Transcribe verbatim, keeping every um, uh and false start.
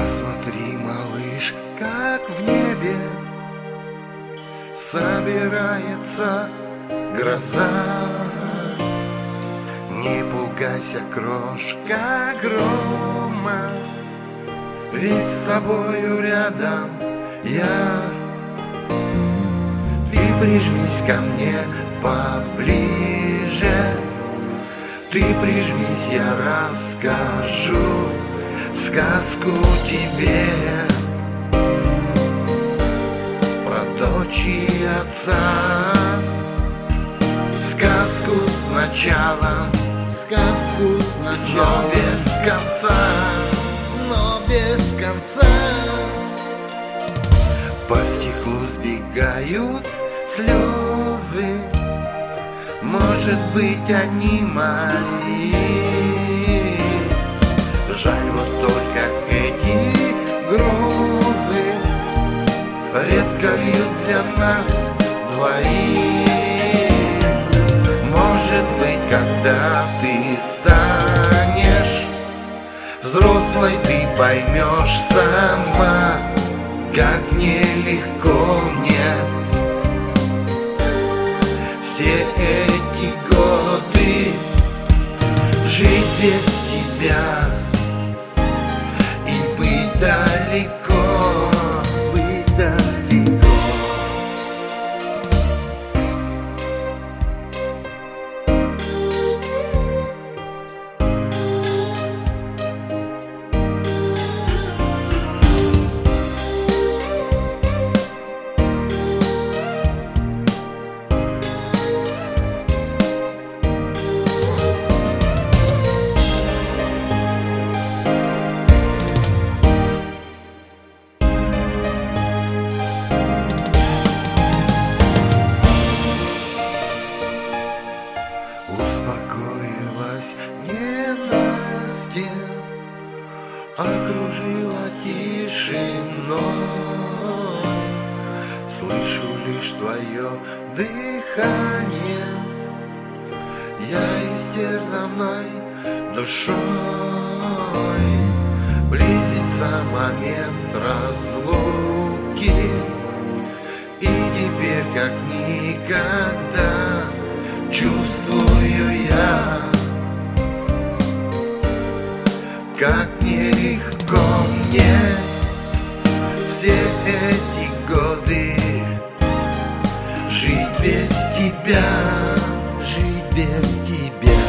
Посмотри, малыш, как в небе собирается гроза. Не пугайся, крошка грома, ведь с тобою рядом я. Ты прижмись ко мне поближе, ты прижмись, я расскажу сказку тебе про дочь и отца. Сказку с началом, сказку с началом, но без конца, но без конца. По стеклу сбегают слезы, может быть, они мои. Жаль, вот только эти грозы редко льют для нас двоих. Может быть, когда ты станешь взрослой, ты поймешь сама, как нелегко мне все эти годы жить без тебя и быть далеко, быть далеко. Успокоилась ненастье, окружила тишиной. Слышу лишь твое дыхание, я истерзанной душой. Близится момент разлуки, и теперь как никогда чувствую я, как нелегко мне все эти годы жить без тебя, жить без тебя.